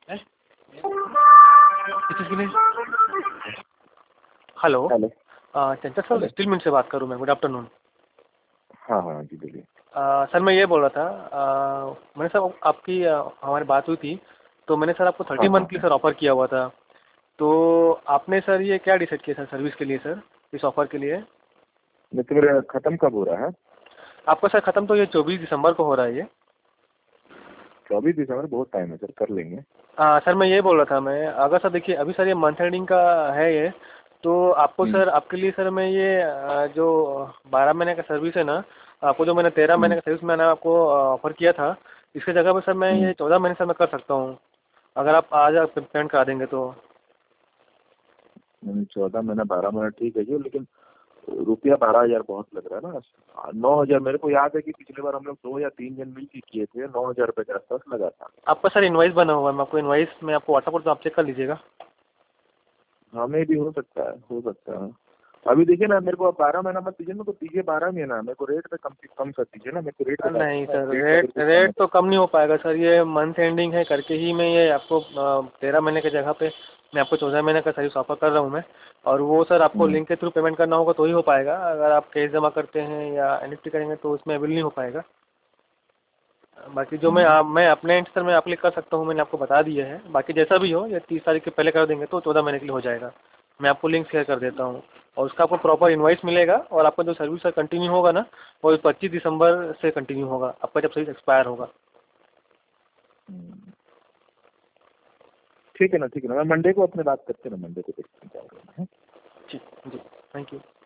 हैं? किस चीज़ के लिए? Hello. Hello. Chanchal sir, steel mill से बात करूँ मैं। Good afternoon. हाँ हाँ जी बोलिए। सर मैं ये बोल रहा था, मैंने सर आपकी हमारी बात हुई थी, तो मैंने सर आपको 30 हाँ मंथ हाँ के लिए हाँ। सर ऑफ़र किया हुआ था। तो आपने सर ये क्या डिसाइड किया सर सर्विस के लिए सर, इस ऑफ़र के लिए? नहीं तो मेरा खत्म कब हो रहा है? आपका सर ख़त्म तो ये 24 दिसंबर को हो रहा है ये। 24 दिसंबर, बहुत टाइम है सर, कर लेंगे। सर मैं ये बोल रहा था, मैं अगर सर देखिए अभी सर ये मंथ एंडिंग का है ये, तो आपको हम्म सर आपके लिए सर मैं ये जो 12 महीने का सर्विस है ना, आपको जो मैंने 13 महीने हम्म का सर्विस मैंने आपको ऑफर किया था, इसके जगह पे सर मैं हम्म। ये 14 महीने सर मैं कर सकता हूँ, अगर आप आज आप पेमेंट करा देंगे तो। 14 महीना 12 महीना ठीक है जी, लेकिन रुपया 12,000 बहुत लग रहा है ना। 9,000 मेरे को याद है कि पिछली बार हम लोग 2 या 3 जन मिल के किए थे, 9,000 रुपये के आसपास लगा था। आपका सर इनवाइस बना हुआ है, मैं आपको इनवाइस में आपको व्हाट्सअप कर, तो आप चेक कर लीजिएगा। हमें भी हो सकता है, हो सकता है। अभी देखिए ना, मेरे को 12 महीना मत दीजिए, मेरे को दीजिए 12 महीना। मेरे को रेट पे कम कर दीजिए ना, मेरे को रेट बता नहीं दीजिए ना, सर, रेट का रेट बिल्कुल कम रेट है। तो कम नहीं हो पाएगा सर, ये मंथ एंडिंग है करके ही मैं ये आपको 13 महीने की जगह पे मैं आपको 14 महीने का सर्विस ऑफर कर रहा हूँ मैं। और वो सर आपको हम्म लिंक के थ्रू पेमेंट करना होगा तो ही हो पाएगा, अगर आप कैश जमा करते हैं या एनईएफटी करेंगे तो उसमें अवेल नहीं हो पाएगा। बाकी जो हम्म। मैं अपने एंड सर मैं आपके लिए कर सकता हूँ, मैंने आपको बता दिया है। बाकी जैसा भी हो, ये 30 तारीख के पहले कर देंगे तो 14 महीने के लिए हो जाएगा। मैं आपको लिंक शेयर कर देता हूँ, और उसका आपको प्रॉपर इनवाइस मिलेगा, और आपका जो सर्विस है कंटिन्यू होगा ना, वो 25 दिसंबर से कंटिन्यू होगा, आपका जब सर्विस एक्सपायर होगा। हम्म। ठीक है ना, ठीक है ना, मैं मंडे को अपने बात करते हैं ना, मंडे को देखते हैं क्या होगा। जी जी, थैंक यू।